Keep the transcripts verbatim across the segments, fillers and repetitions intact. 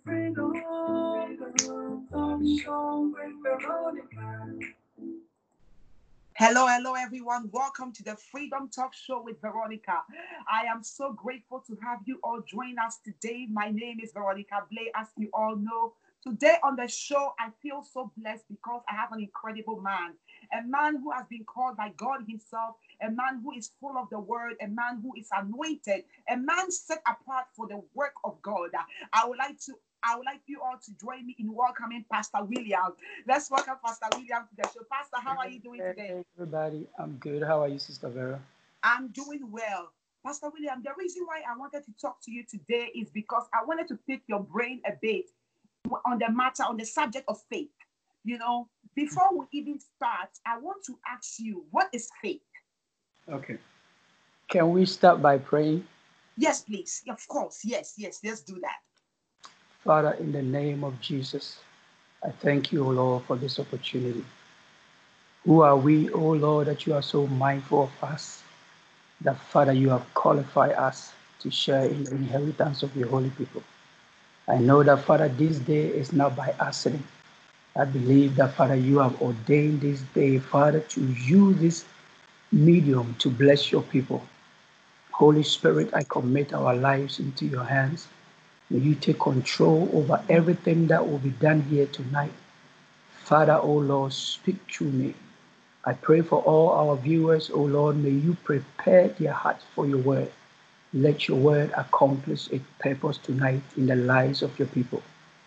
Freedom Talk Show with Veronica. Hello, hello, everyone. Welcome to the Freedom Talk Show with Veronica. I am so grateful to have you all join us today. My name is Veronica Blay, as you all know. Today on the show, I feel so blessed because I have an incredible man, a man who has been called by God Himself, a man who is full of the word, a man who is anointed, a man set apart for the work of God. I would like to I would like you all to join me in welcoming Pastor William. Let's welcome Pastor William to the show. Pastor, how are you doing Hey, today? hey, everybody, I'm good. How are you, Sister Vera? I'm doing well. Pastor William, the reason why I wanted to talk to you today is because I wanted to pick your brain a bit on the matter, on the subject of faith. You know, before we even start, I want to ask you, what is faith? Okay. Can we start by praying? Yes, please. Of course. Yes, yes. Let's do that. Father, in the name of Jesus, I thank you, O Lord, for this opportunity. Who are we, O Lord, that you are so mindful of us? That, Father, you have qualified us to share in the inheritance of your holy people. I know that, Father, this day is not by accident. I believe that, Father, you have ordained this day, Father, to use this medium to bless your people. Holy Spirit, I commit our lives into your hands. May you take control over everything that will be done here tonight. Father, O Lord, speak through me. I pray for all our viewers, O Lord, may you prepare their hearts for your word. Let your word accomplish its purpose tonight in the lives of your people.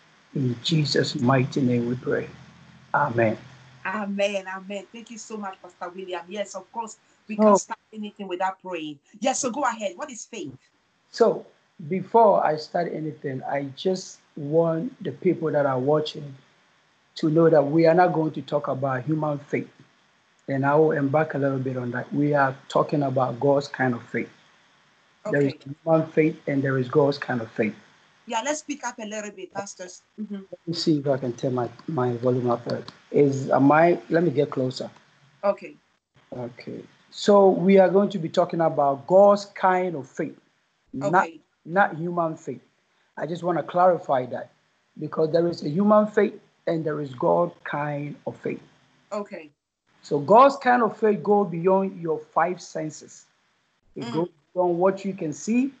In Jesus' mighty name we pray. Amen. Amen. Amen. Thank you so much, Pastor William. Yes, of course, we can't So, start anything without praying. Yes, so go ahead. What is faith? so before I start anything, I just want the people that are watching to know that we are not going to talk about human faith. And I will embark a little bit on that. We are talking about God's kind of faith. There is Okay. human faith and there is God's kind of faith. Yeah, let's speak up a little bit, pastors. Mhm. Let me see if I can turn my, my volume up. Is am I let me get closer. Okay. Okay. So we are going to be talking about God's kind of faith, not Okay. not human faith. I just want to clarify that because there is a human faith and there is God kind of faith. Okay. So God's kind of faith goes beyond your five senses. It goes Mm. beyond what you can see.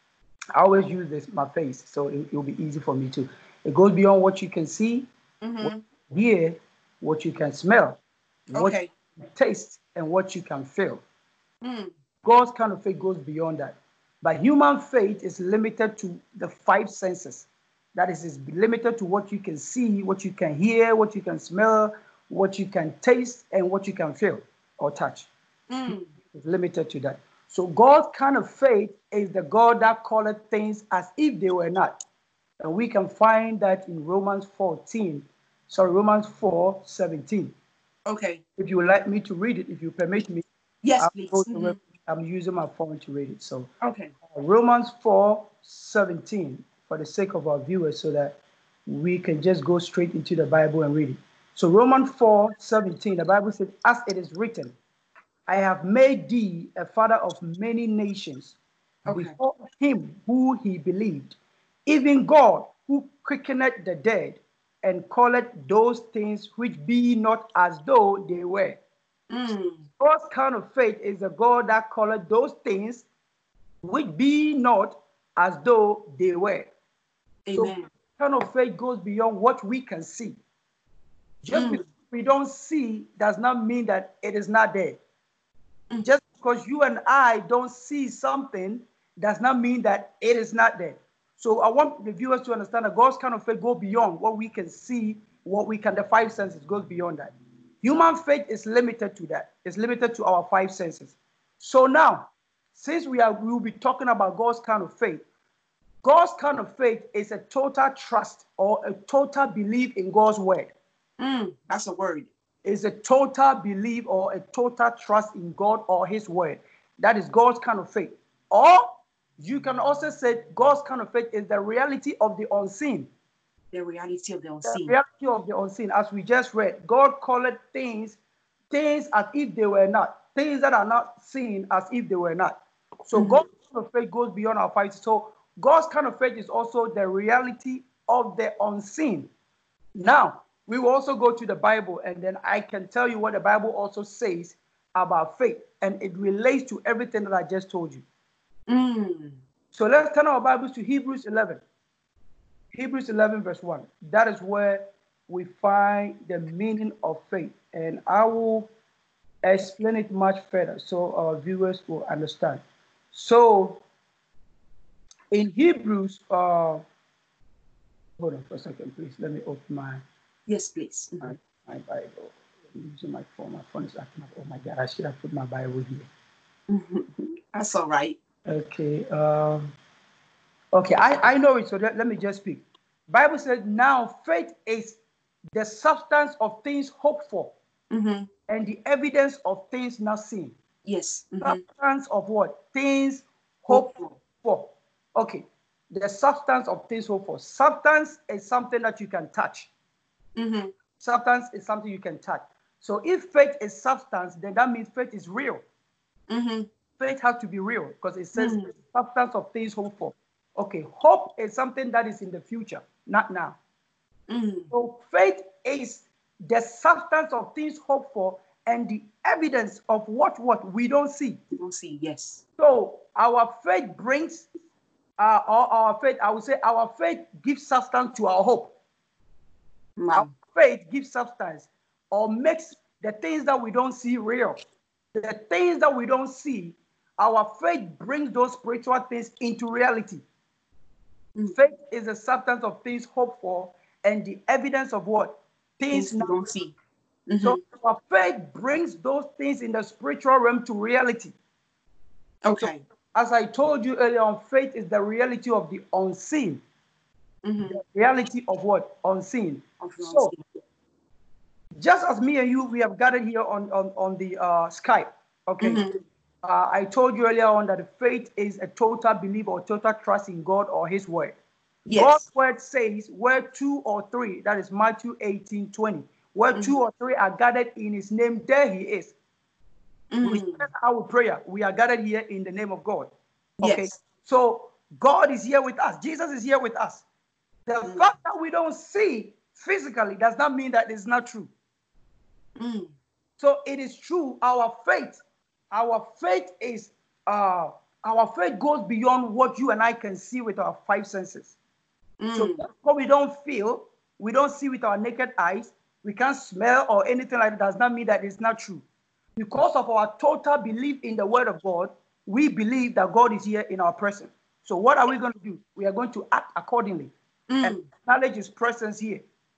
I always use this my face, so it will be easy for me to. It goes beyond what you can see, what Mm-hmm. you hear, what you can smell, what Okay. you can taste, and what you can feel. Mm. God's kind of faith goes beyond that. But human faith is limited to the five senses. That is, is limited to what you can see, what you can hear, what you can smell, what you can taste, and what you can feel or touch. Mm. It's limited to that. So God's kind of faith is the God that calleth things as if they were not. And we can find that in Romans fourteen, sorry, Romans four seventeen. Okay. If you would like me to read it, if you permit me, Yes, I'll go please. to Mm-hmm. it. I'm using my phone to read it. So Okay. uh, Romans four seventeen, for the sake of our viewers, so that we can just go straight into the Bible and read it. So Romans four seventeen, the Bible says, as it is written, I have made thee a father of many nations Okay. before him who he believed, even God who quickeneth the dead and calleth those things which be not as though they were. Mm. God's kind of faith is a God that calleth those things which be not as though they were. So Amen. kind of faith goes beyond what we can see. Just because Mm. we don't see does not mean that it is not there. Mm. Just because you and I don't see something does not mean that it is not there. So I want the viewers to understand that God's kind of faith go beyond what we can see, what we can, the five senses goes beyond that. Human faith is limited to that. It's limited to our five senses. So now, since we are we will be talking about God's kind of faith, God's kind of faith is a total trust or a total belief in God's word. Mm. That's a word. Is a total belief or a total trust in God or His word. That is God's kind of faith. Or you can also say God's kind of faith is the reality of the unseen. The reality of the The unseen. reality of the unseen, as we just read, God called things things as if they were not, things that are not seen as if they were not. So Mm-hmm. God's kind of faith goes beyond our fight. So God's kind of faith is also the reality of the unseen. Now, we will also go to the Bible, and then I can tell you what the Bible also says about faith, and it relates to everything that I just told you. Mm. So let's turn our Bibles to Hebrews eleven. Hebrews eleven, verse one. That is where we find the meaning of faith, and I will explain it much further so our viewers will understand. So, in Hebrews, uh, hold on for a second, please. Let me open my Yes, please. my, my Bible. I'm using my phone. My phone is acting up. Oh my God! I should have put my Bible here. That's all right. Okay. Um, okay. I I know it. So let, let me just speak. Bible says, now faith is the substance of things hoped for, Mm-hmm. and the evidence of things not seen. Yes. Mm-hmm. Substance of what? Things hoped for. Okay. The substance of things hoped for. Substance is something that you can touch. Mm-hmm. Substance is something you can touch. So if faith is substance, then that means faith is real. Mm-hmm. Faith has to be real because it says Mm. substance of things hoped for. Okay. Hope is something that is in the future, not now. Mm. So faith is the substance of things hoped for and the evidence of what what we don't see. We don't see. Yes. So our faith brings, uh, our, our faith, I would say our faith gives substance to our hope. Wow. Our faith gives substance or makes the things that we don't see real. The things that we don't see, our faith brings those spiritual things into reality. Mm. Faith is the substance of things hoped for and the evidence of what? Things, Things we don't see. Mm-hmm. So our faith brings those things in the spiritual realm to reality. Okay. So, as I told you earlier on, faith is the reality of the unseen. Mm-hmm. The reality of what? Unseen. Of the So, unseen. just as me and you, we have gathered here on, on, on the uh, Skype, okay? Mm-hmm. Uh, I told you earlier on that faith is a total belief or total trust in God or his word. Yes. God's word says where two or three, that is Matthew eighteen twenty, where mm-hmm. two or three are gathered in his name, there he is. Mm-hmm. We start our prayer. We are gathered here in the name of God. Okay. Yes. So God is here with us. Jesus is here with us. The mm-hmm. fact that we don't see physically does not mean that it's not true. Mm. So it is true. Our faith, our faith is, uh, our faith goes beyond what you and I can see with our five senses. Mm. So what we don't feel, we don't see with our naked eyes, we can't smell or anything like that, does not mean that it's not true. Because of our total belief in the word of God, we believe that God is here in our presence. So what are we going to do? We are going to act accordingly mm. and acknowledge his presence here.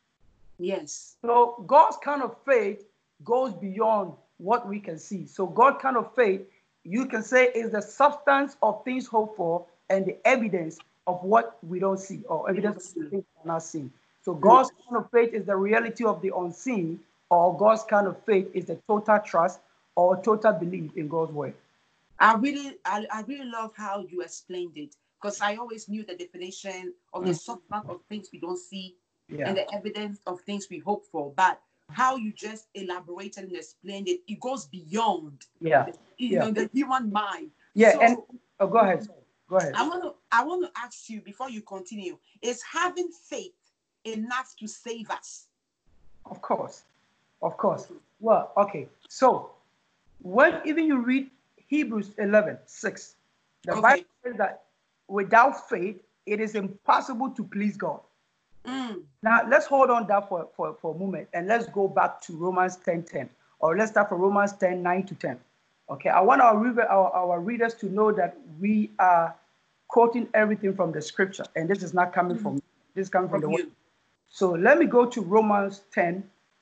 Yes. So God's kind of faith goes beyond what we can see. So God's kind of faith, you can say, is the substance of things hoped for and the evidence of what we don't see, or evidence of things we cannot see. So God's mm. kind of faith is the reality of the unseen, or God's kind of faith is the total trust or total belief in God's word. I really, I, I really love how you explained it, because I always knew the definition of mm. the substance of things we don't see yeah. and the evidence of things we hope for. But how you just elaborated and explained it, it goes beyond yeah. the, you yeah. know, the human mind. Yeah, so, and oh, go ahead. Go ahead. I want to, I want to ask you before you continue: is having faith enough to save us? Of course, of course. Mm-hmm. Well, okay. So when even you read Hebrews eleven six, the okay. Bible says that without faith it is impossible to please God. Mm. Now let's hold on that for, for, for a moment and let's go back to Romans ten ten, or let's start from Romans ten nine to ten. Okay, I want our, our, our readers to know that we are quoting everything from the scripture, and this is not coming mm-hmm. from me. This is coming from, from the word. So let me go to Romans ten,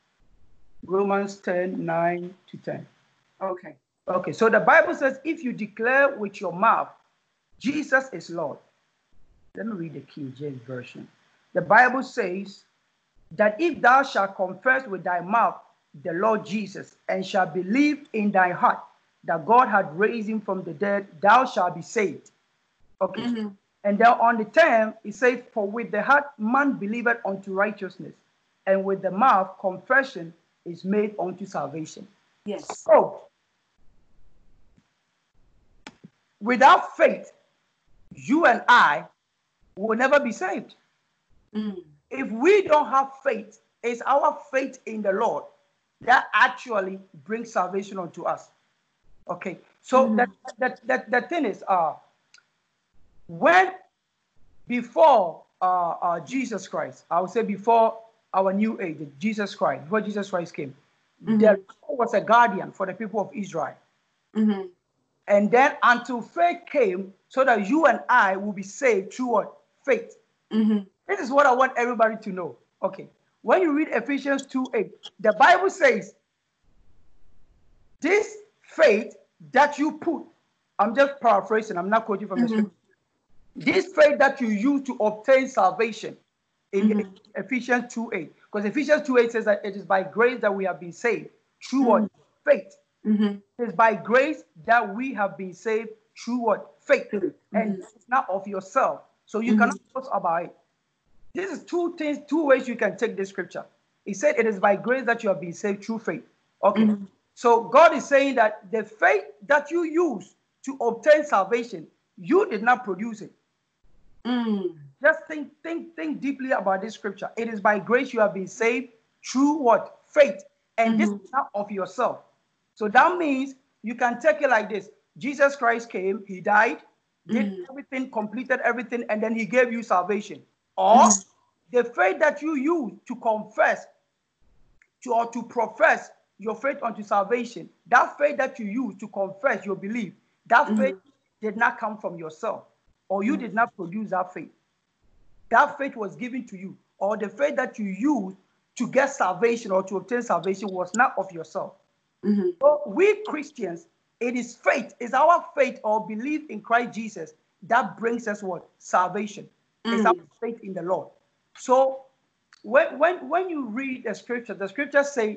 Romans ten nine to ten. Okay. Okay, so the Bible says, if you declare with your mouth, Jesus is Lord. Let me read the King James Version. The Bible says that if thou shalt confess with thy mouth the Lord Jesus, and shalt believe in thy heart that God had raised him from the dead, thou shalt be saved. Okay. Mm-hmm. And then on the ten, it says, for with the heart man believeth unto righteousness, and with the mouth confession is made unto salvation. Yes. So, without faith, you and I will never be saved. Mm. If we don't have faith, it's our faith in the Lord that actually brings salvation unto us. Okay, so Mm-hmm. that, that, that, the thing is, uh, when before uh, uh, Jesus Christ, I would say before our new age, Jesus Christ, before Jesus Christ came, Mm-hmm. there was a guardian for the people of Israel. Mm-hmm. And then until faith came, so that you and I will be saved through what? Faith. Mm-hmm. This is what I want everybody to know. Okay. When you read Ephesians two eight, the Bible says, this faith that you put, I'm just paraphrasing, I'm not quoting from the Mm-hmm. scripture. This faith that you use to obtain salvation in Mm-hmm. Ephesians two eight, because Ephesians two eight says that it is by grace that we have been saved through Mm-hmm. what? Faith. Mm-hmm. It is by grace that we have been saved through what? Faith. Mm-hmm. And it's not of yourself. So you Mm-hmm. cannot boast about it. This is two things, two ways you can take this scripture. He said it is by grace that you have been saved through faith. Okay. Mm-hmm. So God is saying that the faith that you use to obtain salvation, you did not produce it. Mm. Just think, think, think deeply about this scripture. It is by grace you have been saved through what? Faith. And this Mm-hmm. is not of yourself. So that means you can take it like this. Jesus Christ came, he died, did Mm-hmm. everything, completed everything, and then he gave you salvation. Or Mm-hmm. the faith that you use to confess to, or to profess your faith unto salvation, that faith that you use to confess your belief, that Mm-hmm. faith did not come from yourself, or you did not produce that faith. That faith was given to you, or the faith that you use to get salvation or to obtain salvation was not of yourself. Mm-hmm. So we Christians, it is faith, it's our faith or belief in Christ Jesus that brings us what? Salvation. Mm. It's our faith in the Lord. So when, when, when you read the scripture, the scriptures say,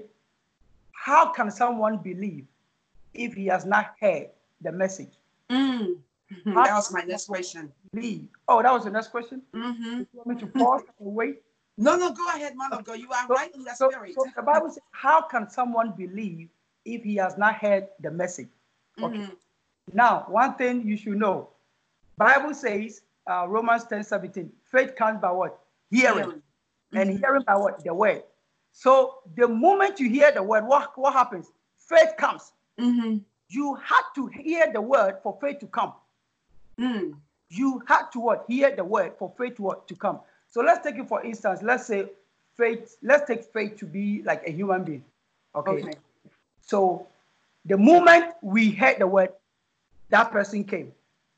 how can someone believe if he has not heard the message? Mm. How That was can my next someone question. believe? Oh, that was the next question? Mm-hmm. You want me to pause and wait? No, no, go ahead, man of God. You are So, right in the so, spirit. so the Bible says, how can someone believe if he has not heard the message? Okay. Mm-hmm. Now, one thing you should know, Bible says, uh, Romans ten seventeen, faith comes by what? Hearing. Hearing. And Mhm. hearing by what? The word. So the moment you hear the word, what, what happens? Faith comes. Mm-hmm. You had to hear the word for faith to come. Mm. You had to what? Hear the word for faith to what? To come. So let's take it for instance. Let's say faith, let's take faith to be like a human being. Okay. Okay. So the moment we heard the word, that person came.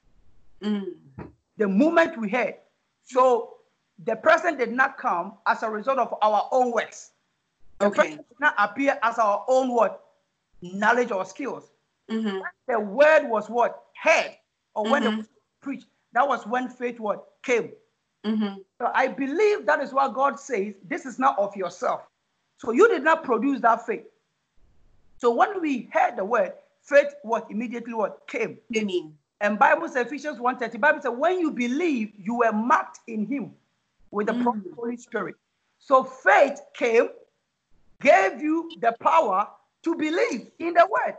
Mm. The moment we heard. So the person did not come as a result of our own works. The Okay. person did not appear as our own what? Knowledge or skills. Mm-hmm. The word was what? Heard. Or when Mhm. the word preached. That was when faith what? Came. Mm-hmm. So I believe that is what God says. This is not of yourself. So you did not produce that faith. So when we heard the word, faith what immediately what came. Amen. And Bible says, Ephesians one thirty, Bible says, when you believe, you were marked in him with the promised Mm. Holy Spirit. So faith came, gave you the power to believe in the word.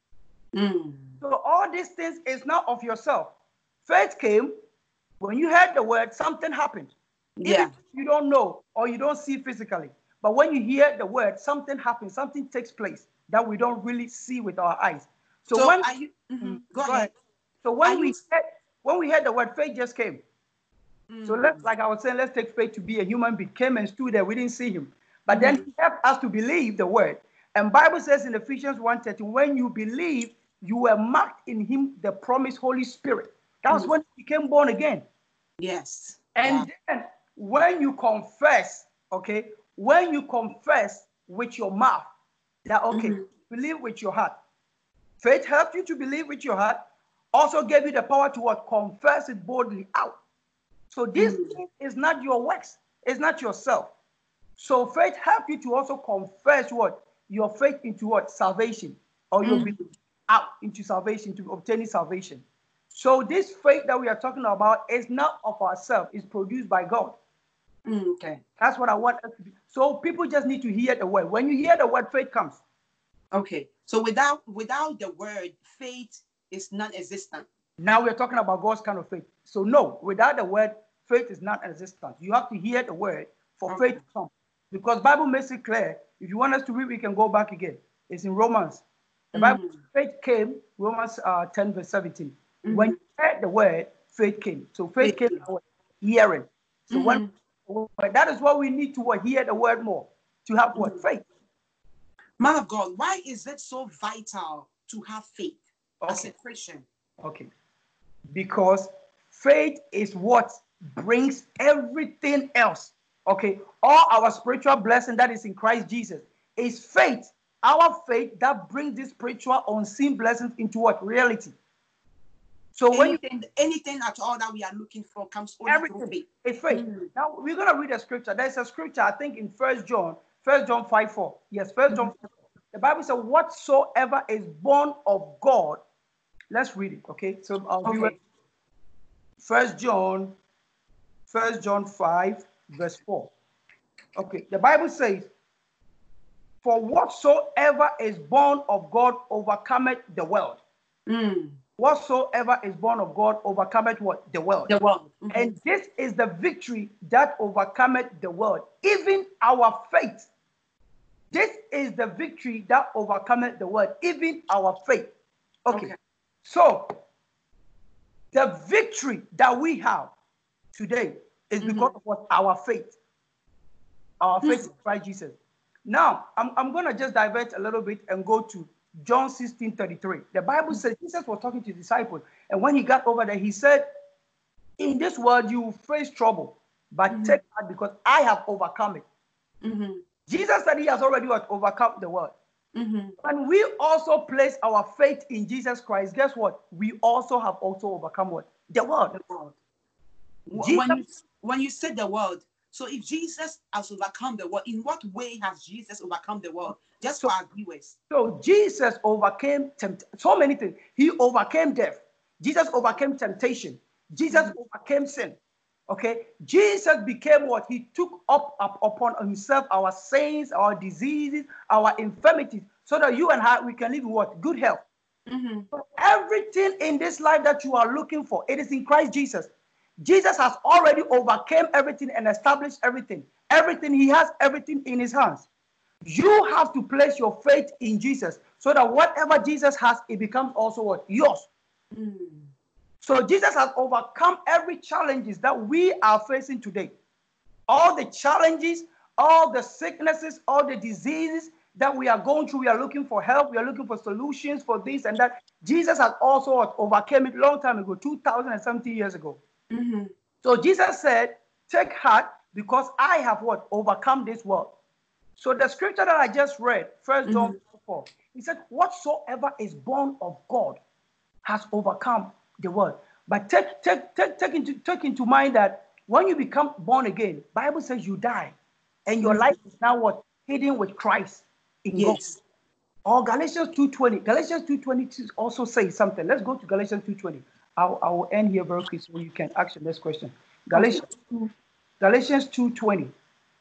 Mm. So all these things is not of yourself. Faith came, when you heard the word, something happened. Yeah. Even if you don't know or you don't see physically. But when you hear the word, something happens, something takes place that we don't really see with our eyes. So, So when are you? Mhm. Mm, Go, go ahead. ahead. So Are when you? we heard, when we heard the word, faith just came. So Mm. let's, like I was saying, let's take faith to be a human being. Came and stood there. We didn't see him, but then he helped us to believe the word. And Bible says in Ephesians one thirty, when you believe, you were marked in him the promised Holy Spirit. That was Mm. when he became born again. Yes. And Wow. then when you confess, okay, when you confess with your mouth that, okay, Mhm. believe with your heart. Faith helped you to believe with your heart, also gave you the power to what? Confess it boldly out. So this Mm. thing is not your works, it's not yourself. So faith helped you to also confess what? Your faith into what? Salvation, or your Mm. belief out into salvation, to obtaining salvation. So this faith that we are talking about is not of ourselves, it's produced by God. Mm. Okay. That's what I want us to do. So people just need to hear the word. When you hear the word, faith comes. Okay. So without without the word, faith is non-existent. Now we're talking about God's kind of faith. So no, without the word, faith is not existent. You have to hear the word for Okay. faith to come. Because Bible makes it clear. If you want us to read, we can go back again. It's in Romans. The Bible, Mm. faith came, Romans uh, ten, verse seventeen. Mhm. When you heard the word, faith came. So faith Faith came came. by what? Hearing. So Mhm. when that is what we need to what, hear the word more to have what? Mhm. Faith. Man of God, why is it so vital to have faith as a Okay. Christian? Okay. Because faith is what brings everything else. Okay. All our spiritual blessing that is in Christ Jesus is faith. Our faith that brings this spiritual unseen blessings into what? Reality. So when you Anything, anything at all that we are looking for comes only through everything faith. is faith. Mhm. Now we're gonna read a scripture. There's a scripture, I think, in First John, First John five four. Yes, First John five four. The Bible says, whatsoever is born of God. Let's read it. Okay. So I'll do it. Okay. First John, First John five, verse four. Okay, the Bible says, for whatsoever is born of God overcometh the world. Mm. Whatsoever is born of God overcometh what? The world. The world. Mhm. And this is the victory that overcometh the world, even our faith. This is the victory that overcometh the world, even our faith. Okay. Okay. So the victory that we have today is because Mhm. of what? Our faith. Our faith Mhm. in Christ Jesus. Now, I'm, I'm going to just divert a little bit and go to John sixteen thirty-three. The Bible says Jesus was talking to the disciples, and when he got over there, he said, in this world you will face trouble, but Mhm. take heart because I have overcome it. Mhm. Jesus said he has already what? Overcome the world. Mhm. And we also place our faith in Jesus Christ. Guess what? We also have also overcome what? The world. The world. Wh- Jesus, When you when you said the world, so if Jesus has overcome the world, in what way has Jesus overcome the world? Just so, for our viewers. so Jesus overcame tempt- so many things. He overcame death. Jesus overcame temptation. Jesus Mhm. overcame sin. Okay, Jesus became what? He took up, up upon himself our sins, our diseases, our infirmities, so that you and I we can live in what? Good health. Mhm. So everything in this life that you are looking for, it is in Christ Jesus. Jesus has already overcame everything and established everything. Everything, he has everything in his hands. You have to place your faith in Jesus so that whatever Jesus has, it becomes also what? Yours. Mm. So Jesus has overcome every challenges that we are facing today. All the challenges, all the sicknesses, all the diseases that we are going through, we are looking for help, we are looking for solutions for this and that. Jesus has also what, overcame it long time ago, two thousand seventy years ago. Mhm. So Jesus said, take heart because I have what? Overcome this world. So the scripture that I just read, First John Mhm. four, he said, whatsoever is born of God has overcome the world. But take, take, take, take, into, take into mind that when you become born again, Bible says you die. And your Mhm. life is now what? Hidden with Christ in God. Yes. Or Galatians two twenty. Galatians two twenty also says something. Let's go to Galatians two twenty. I'll, I will end here very quickly so you can ask your next question. Okay. Galatians two, Galatians two twenty.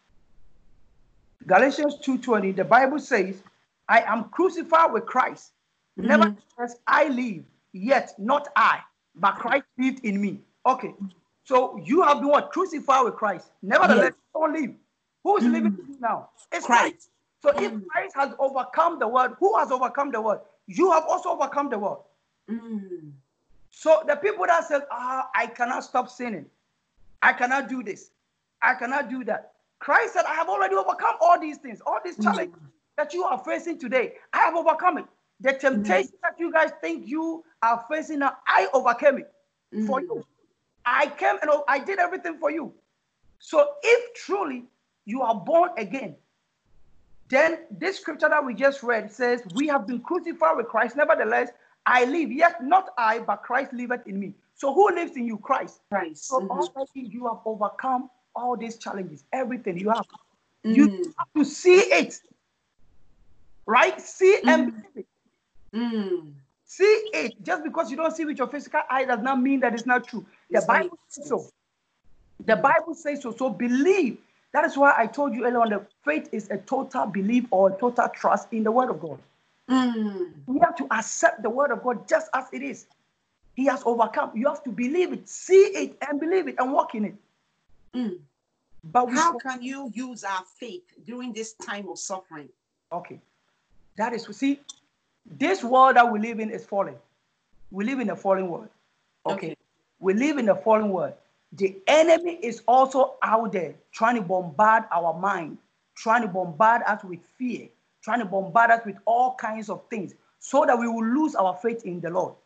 Galatians two twenty, the Bible says, I am crucified with Christ. Mhm. Nevertheless, I live, yet not I, but Christ lived in me. Okay. So you have been what? Crucified with Christ. Nevertheless, Yes. don't live. Who is living Mhm. in you now? It's Christ. Christ. So if Mm. Christ has overcome the world, who has overcome the world? You have also overcome the world. Mm. So the people that said, ah, I cannot stop sinning. I cannot do this. I cannot do that. Christ said, I have already overcome all these things, all these challenges Mm. that you are facing today. I have overcome it. The temptation Mm. that you guys think you are facing now, I overcame it for Mm. you. I came and I did everything for you. So if truly you are born again, then this scripture that we just read says, we have been crucified with Christ. Nevertheless, I live, yet not I, but Christ liveth in me. So who lives in you? Christ. Christ. So Mhm. already you have overcome all these challenges, everything you have. You Mm. have to see it, right? See and Mm. believe it. Mm. See it. Just because you don't see with your physical eye does not mean that it's not true. The It's not Bible says so. existence. The Mm. Bible says so. So believe. That is why I told you earlier on that faith is a total belief or a total trust in the word of God. Mm. We have to accept the word of God just as it is. He has overcome. You have to believe it, see it, and believe it, and walk in it. Mm. But we, how can you use our faith during this time of suffering? Okay, that is, see, this world that we live in is falling. We live in a fallen world. Okay. okay. We live in a fallen world. The enemy is also out there trying to bombard our mind, trying to bombard us with fear, trying to bombard us with all kinds of things so that we will lose our faith in the Lord.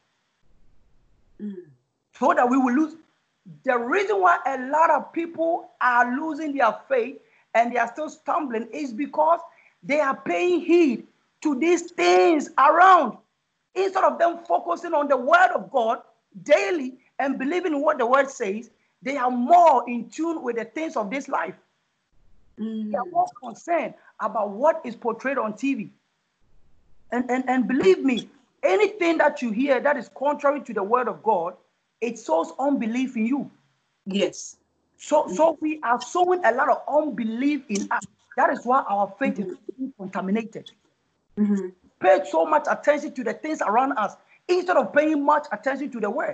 Mm. So that we will lose. The reason why a lot of people are losing their faith and they are still stumbling is because they are paying heed to these things around. Instead of them focusing on the word of God daily and believing in what the word says, they are more in tune with the things of this life. Mm. They are more concerned about what is portrayed on T V. And, and, and believe me, anything that you hear that is contrary to the word of God, it sows unbelief in you. Yes. So, so we are sowing a lot of unbelief in us. That is why our faith mm-hmm. is being contaminated. Mm-hmm. Pay so much attention to the things around us instead of paying much attention to the word.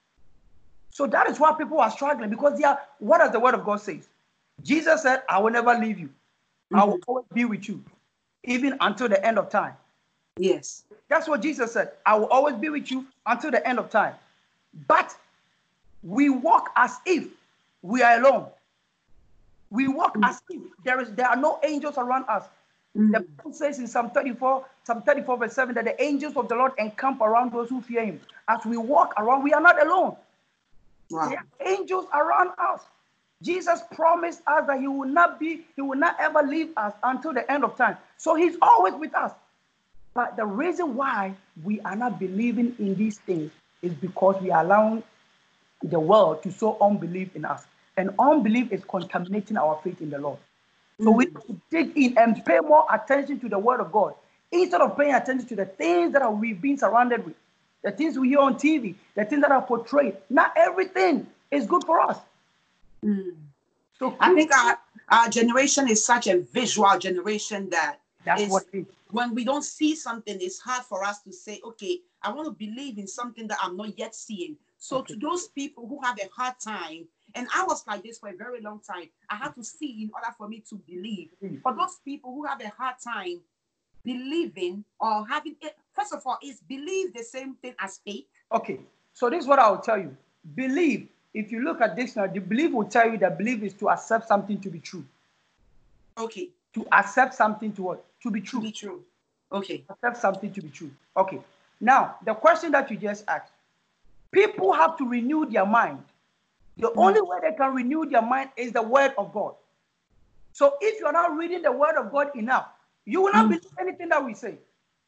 So that is why people are struggling, because they are, what does the word of God say? Jesus said, I will never leave you. Mm-hmm. I will always be with you, even until the end of time. Yes. That's what Jesus said. I will always be with you until the end of time. But we walk as if we are alone. We walk mm-hmm. as if there is there are no angels around us. Mm-hmm. The Bible says in Psalm thirty-four, Psalm thirty-four, verse seven, that the angels of the Lord encamp around those who fear him. As we walk around, we are not alone. Wow. There are angels around us. Jesus promised us that he will not be, he will not ever leave us until the end of time. So he's always with us. But the reason why we are not believing in these things is because we are allowing the world to sow unbelief in us. And unbelief is contaminating our faith in the Lord. So mm. we need to dig in and pay more attention to the word of God instead of paying attention to the things that are, we've been surrounded with, the things we hear on T V, the things that are portrayed. Not everything is good for us. Mm. So I think our, our generation is such a visual generation that that's what it is. When we don't see something, it's hard for us to say, okay, I want to believe in something that I'm not yet seeing. So okay. to those people who have a hard time, and I was like this for a very long time, I had to see in order for me to believe. Mm-hmm. For those people who have a hard time believing or having it, first of all, is believe the same thing as faith? Okay, so this is what I will tell you. Believe, if you look at dictionary, the belief will tell you that believe is to accept something to be true. Okay. To accept something to what? To be true. To be true. Okay. Accept something to be true. Okay. Now, the question that you just asked, people have to renew their mind. The mm. only way they can renew their mind is the word of God. So if you're not reading the word of God enough, you will not mm. believe anything that we say.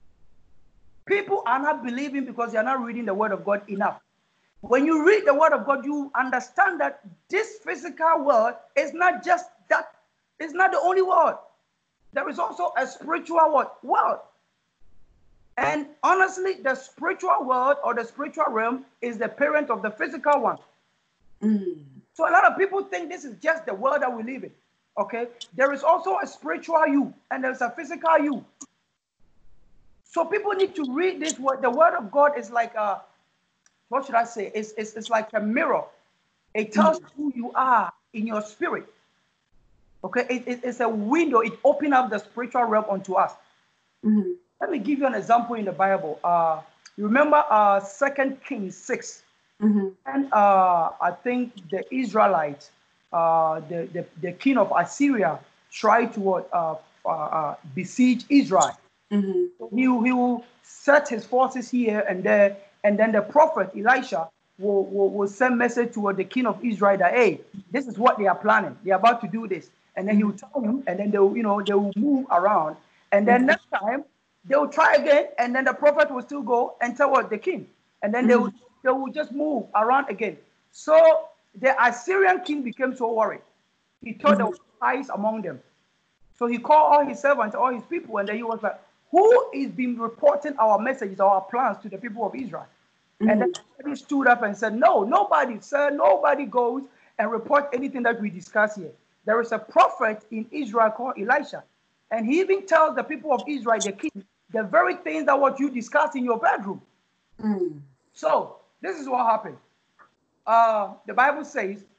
People are not believing because they are not reading the word of God enough. When you read the word of God, you understand that this physical world is not just that. It's not the only world. There is also a spiritual world. And honestly, the spiritual world or the spiritual realm is the parent of the physical one. Mm. So a lot of people think this is just the world that we live in. Okay? There is also a spiritual you and there's a physical you. So people need to read this word. The word of God is like a, what should I say? It's, it's, it's like a mirror. It tells mm. who you are in your spirit. Okay, it, it, it's a window. It opens up the spiritual realm onto us. Mm-hmm. Let me give you an example in the Bible. Uh, you remember uh, Second Kings six, mm-hmm. and uh, I think the Israelites, uh, the, the the king of Assyria, tried to uh, uh, uh, besiege Israel. Mm-hmm. So he he will set his forces here and there, and then the prophet Elisha will, will, will send message to the king of Israel that, hey, this is what they are planning. They are about to do this. And then he will tell you, and then they will, you know, they will move around. And then mm-hmm. next time, they will try again, and then the prophet will still go and tell what the king. And then mm-hmm. they, will, they will just move around again. So the Assyrian king became so worried. He thought mm-hmm. there was spies among them. So he called all his servants, all his people, and then he was like, who is been reporting our messages, our plans to the people of Israel? Mm-hmm. And then he stood up and said, no, nobody, sir, nobody goes and report anything that we discuss here. There is a prophet in Israel called Elisha. And he even tells the people of Israel, the king, the very things that what you discuss in your bedroom. Mm. So this is what happened. Uh, the Bible says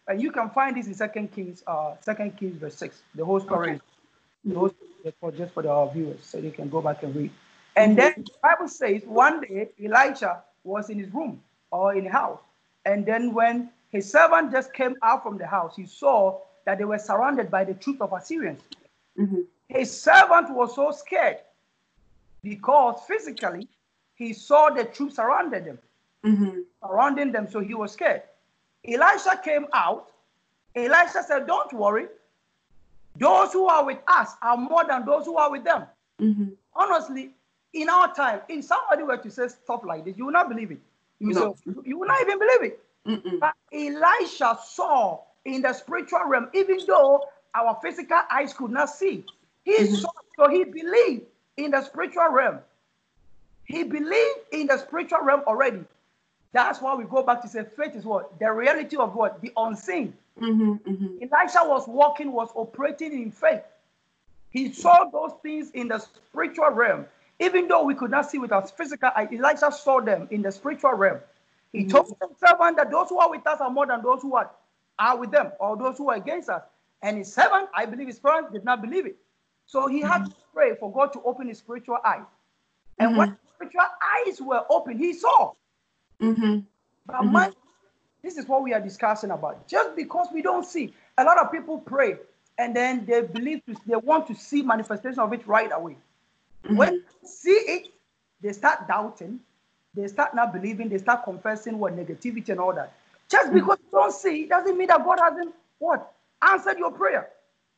And you can find this in Second Kings, uh, Second Kings verse six. The whole story, Okay. the whole story for just for the viewers, so they can go back and read. And then the Bible says one day Elisha was in his room or in the house, and then when his servant just came out from the house, he saw that they were surrounded by the troops of Assyrians. Mm-hmm. His servant was so scared because physically he saw the troops surrounded them, Mm-hmm. surrounding them, so he was scared. Elisha came out. Elisha said, "Don't worry. Those who are with us are more than those who are with them." Mm-hmm. Honestly, in our time, if somebody were to say stuff like this, you will not believe it. You, No. say, you will not even believe it. Mm-mm. But Elisha saw in the spiritual realm, even though our physical eyes could not see. He Mm-hmm. saw, so he believed in the spiritual realm. He believed in the spiritual realm already. That's why we go back to say faith is what? The reality of what? The unseen. Mm-hmm. Mm-hmm. Elisha was walking, was operating in faith. He saw those things in the spiritual realm. Even though we could not see with our physical eye, Elisha saw them in the spiritual realm. He Mm-hmm. told the servant that those who are with us are more than those who are, are with them, or those who are against us. And his servant, I believe his parents, did not believe it. So he had to pray for God to open his spiritual eyes. And when his spiritual eyes were open, he saw. Mm-hmm. But mind, this is what we are discussing about. Just because we don't see, a lot of people pray and then they believe to, they want to see manifestation of it right away. When they see it, they start doubting, they start not believing, they start confessing what negativity and all that. Just because you don't see it doesn't mean that God hasn't what answered your prayer.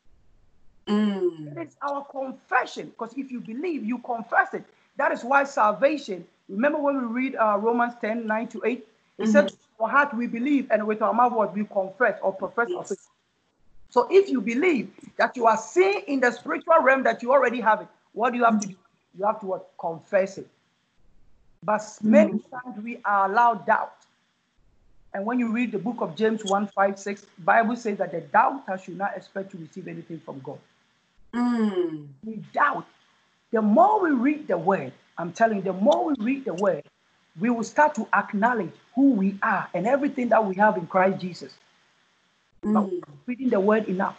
Mm. It is our confession, because if you believe, you confess it. That is why salvation. Remember when we read uh, Romans ten, nine to eight, it Mm-hmm. said, "With our heart we believe, and with our mouth what we confess or profess our Yes. faith." So if you believe that you are seeing in the spiritual realm that you already have it, what do you have to do? You have to what? Confess it. But many times we are allowed doubt. And when you read the book of James one, five, six, Bible says that the doubter should not expect to receive anything from God. Mm. We doubt. The more we read the word, I'm telling you, the more we read the word, we will start to acknowledge who we are and everything that we have in Christ Jesus. But Mm. reading the word enough.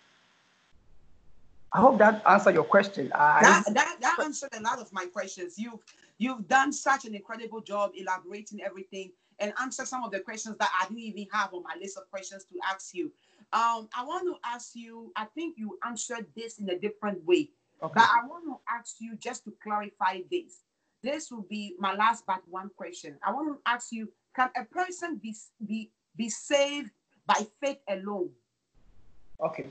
I hope that answered your question. I, That that that answered a lot of my questions. You've you've done such an incredible job elaborating everything and answer some of the questions that I didn't even have on my list of questions to ask you. Um, I want to ask you. I think you answered this in a different way, Okay. but I want to ask you just to clarify this. This will be my last but one question. I want to ask you: can a person be be be saved by faith alone? Okay.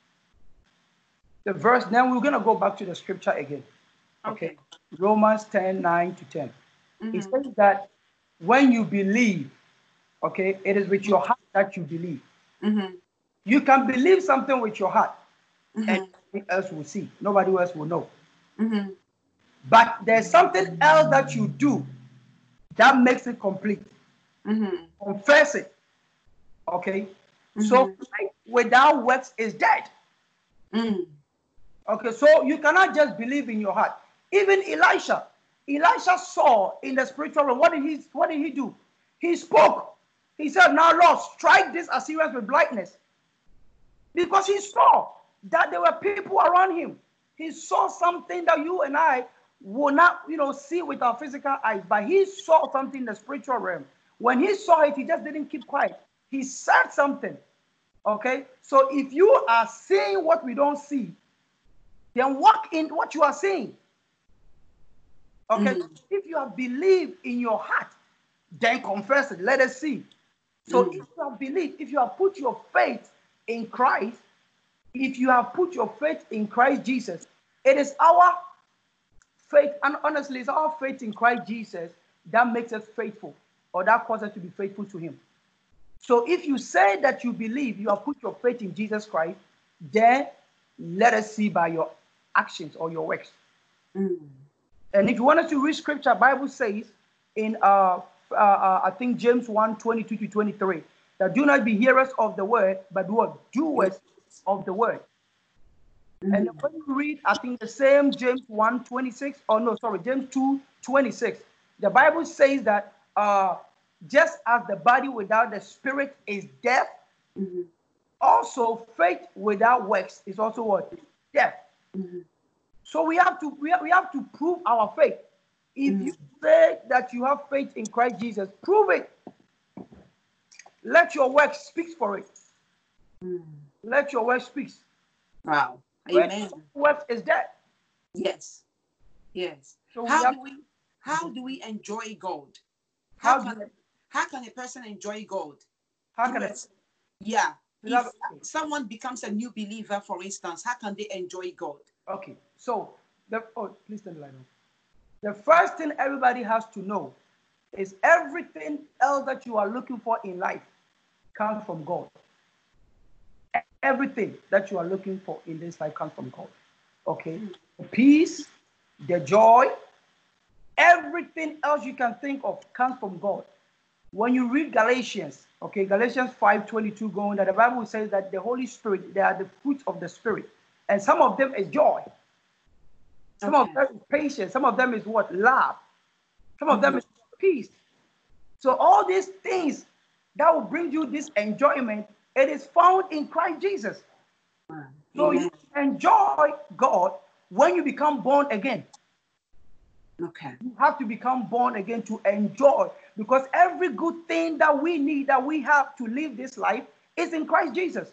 The verse, then we're going to go back to the scripture again. Okay. Okay. Romans ten, nine to ten. Mm-hmm. It says that when you believe, okay, it is with your heart that you believe. Mm-hmm. You can believe something with your heart, Mm-hmm. and nobody else will see. Nobody else will know. Mm-hmm. But there's something else that you do that makes it complete. Mm-hmm. Confess it. Okay. Mm-hmm. So faith without works is dead. Mm. Okay, so you cannot just believe in your heart. Even Elisha, Elisha saw in the spiritual realm. What did he what did he do? He spoke. He said, "Now, Lord, strike these Assyrians with blindness." Because he saw that there were people around him. He saw something that you and I will not, you know, see with our physical eyes, but he saw something in the spiritual realm. When he saw it, he just didn't keep quiet. He said something. Okay, so if you are seeing what we don't see, then walk in what you are seeing. Okay, Mm. if you have believed in your heart, then confess it. Let us see. So Mm. if you have believed, if you have put your faith in Christ, if you have put your faith in Christ Jesus, it is our faith, and honestly, it's our faith in Christ Jesus that makes us faithful, or that causes us to be faithful to him. So if you say that you believe, you have put your faith in Jesus Christ, then let us see by your actions or your works. Mm. And if you want us to read scripture, Bible says in uh, uh, uh I think James one, twenty-two to twenty-three, that do not be hearers of the word, but what? Doers of the word. Mm. And when you read, I think the same James one, twenty-six, or no, sorry, James two, twenty-six, the Bible says that uh, just as the body without the spirit is death, Mm-hmm. Also, faith without works is also what? Death. Mm-hmm. So we have to we have, we have to prove our faith. If Mm-hmm. you say that you have faith in Christ Jesus, prove it. Let your work speak for it. Mm. Let your work speak. Wow. Faith Amen. works is dead. Yes. Yes. So we How have do we how do we enjoy God? How how do can how can a person enjoy God? how can Through it it. Yeah. If without- someone becomes a new believer, for instance, how can they enjoy God? okay? So the oh please tell me like the first thing everybody has to know is everything else that you are looking for in life comes from God. Everything that you are looking for in this life comes from God. Okay? The peace, the joy, everything else you can think of comes from God. When you read Galatians, okay, Galatians five twenty-two going that the Bible says that the Holy Spirit, they are the fruits of the Spirit. And some of them is joy. Some Okay. of them is patience. Some of them is what? Love. Some of them Mhm. is peace. So all these things that will bring you this enjoyment, it is found in Christ Jesus. Wow. So you Amen. enjoy God when you become born again. Okay. You have to become born again to enjoy, because every good thing that we need, that we have to live this life, is in Christ Jesus.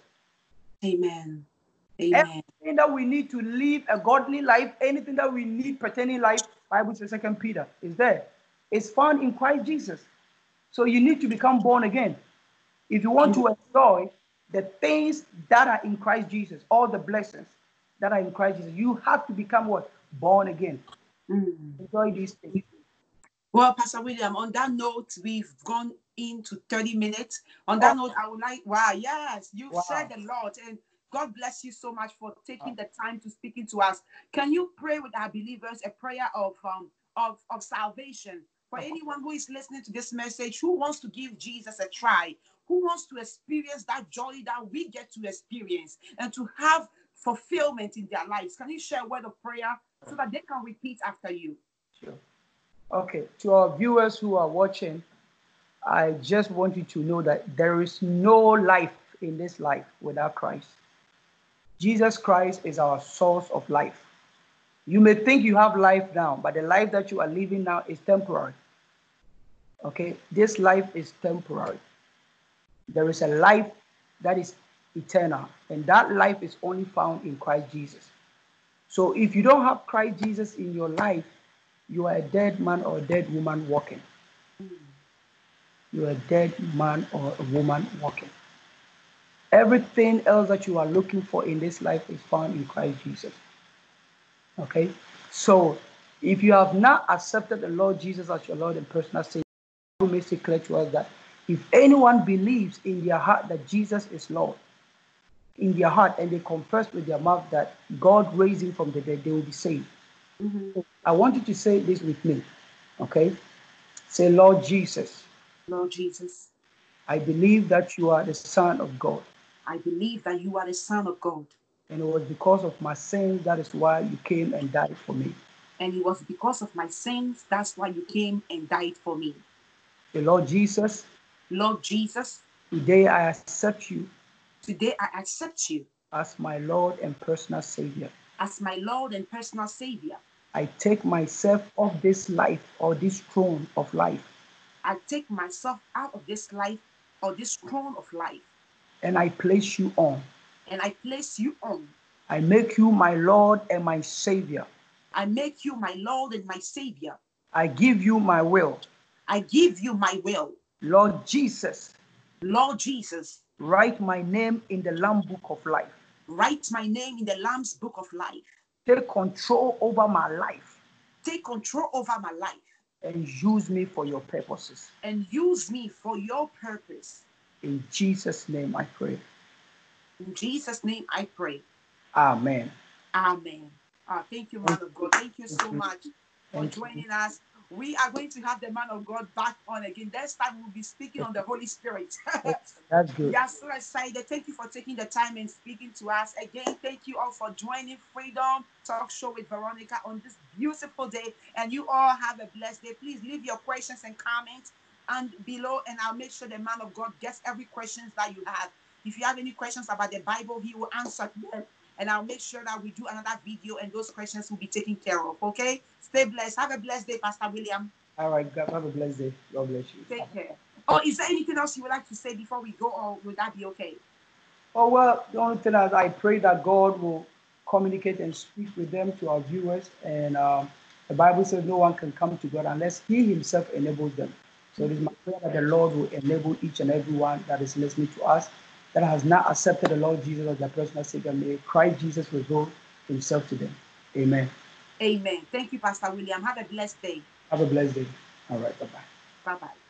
Amen. Amen. Everything that we need to live a godly life, anything that we need pertaining life, Bible says Second Peter is there. It's found in Christ Jesus. So you need to become born again. If you want to enjoy the things that are in Christ Jesus, all the blessings that are in Christ Jesus, you have to become what? Born again. Mm. Enjoy these things. Well, Pastor William, on that note, we've gone into thirty minutes. On Oh, that note, I would like, wow, yes, you've wow. shared a lot. And God bless you so much for taking the time to speaking to us. Can you pray with our believers a prayer of um of, of salvation for anyone who is listening to this message, who wants to give Jesus a try, who wants to experience that joy that we get to experience and to have fulfillment in their lives? Can you share a word of prayer so that they can repeat after you? Sure. Okay, to our viewers who are watching, I just want you to know that there is no life in this life without Christ. Jesus Christ is our source of life. You may think you have life now, but the life that you are living now is temporary. Okay, this life is temporary. There is a life that is eternal, and that life is only found in Christ Jesus. So if you don't have Christ Jesus in your life, you are a dead man or a dead woman walking. You are a dead man or a woman walking. Everything else that you are looking for in this life is found in Christ Jesus. Okay? So if you have not accepted the Lord Jesus as your Lord and personal Savior, it makes it clear to us that if anyone believes in their heart that Jesus is Lord, in their heart, and they confess with their mouth that God raised him from the dead, they will be saved. Mm-hmm. So I want you to say this with me. Okay? Say, Lord Jesus, Lord Jesus, I believe that you are the Son of God. I believe that you are the Son of God. And it was because of my sins, that is why you came and died for me. And it was because of my sins, that's why you came and died for me. The Lord Jesus, Lord Jesus, today I accept you today I accept you as my Lord and personal Savior. as my Lord and personal Savior. I take myself off this life or this throne of life, I take myself out of this life or this throne of life, and I place you on. and I place you on. I make you my Lord and my Savior. I make you my Lord and my Savior. I give you my will. I give you my will. Lord Jesus, Lord Jesus, write my name in the Lamb Book of Life. write my name in the Lamb's Book of Life. Take control over my life Take control over my life and use me for your purposes. and use me for your purpose. In Jesus' name I pray. In Jesus' name I pray. Amen. Amen. Uh, thank you, man of God. Thank you Thank so you. much for Thank you. joining us. We are going to have the man of God back on again. Next time we'll be speaking on the Holy Spirit. That's good. We are so excited. Thank you for taking the time and speaking to us. Again, thank you all for joining Freedom Talk Show with Veronica on this beautiful day. And you all have a blessed day. Please leave your questions and comments and below, and I'll make sure the man of God gets every questions that you have. If you have any questions about the Bible, he will answer them. And I'll make sure that we do another video and those questions will be taken care of. Okay? Stay blessed. Have a blessed day, Pastor William. All right. God, have a blessed day. God bless you. Take care. Oh, is there anything else you would like to say before we go, or would that be okay? Oh, well, the only thing is I pray that God will communicate and speak with them to our viewers. And um, the Bible says no one can come to God unless He Himself enables them. So it is my prayer that the Lord will enable each and every one that is listening to us that has not accepted the Lord Jesus as their personal Savior. May Christ Jesus reveal Himself to them. Amen. Amen. Thank you, Pastor William. Have a blessed day. Have a blessed day. All right. Bye-bye. Bye-bye.